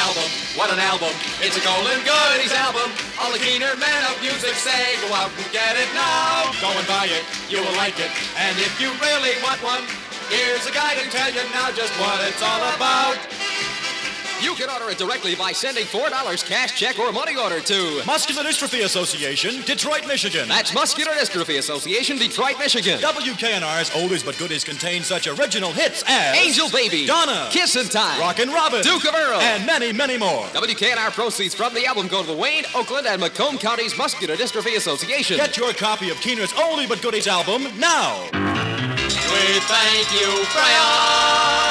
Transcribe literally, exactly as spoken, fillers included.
album. What an album. It's a golden goodies album. All the keener men of music say, go out and get it now. Go and buy it. You will like it. And if you really want one, here's a guy to tell you now just what it's all about. You can order it directly by sending four dollars cash, check, or money order to Muscular Dystrophy Association, Detroit, Michigan. That's Muscular Dystrophy Association, Detroit, Michigan. W K N R's Oldies But Goodies contain such original hits as Angel Baby, Donna, Kissin' Time, Rockin' Robin, Duke of Earl, and many, many more. W K N R proceeds from the album go to the Wayne, Oakland, and Macomb Counties Muscular Dystrophy Association. Get your copy of Keener's Oldie But Goodies album now. We thank you, Freya.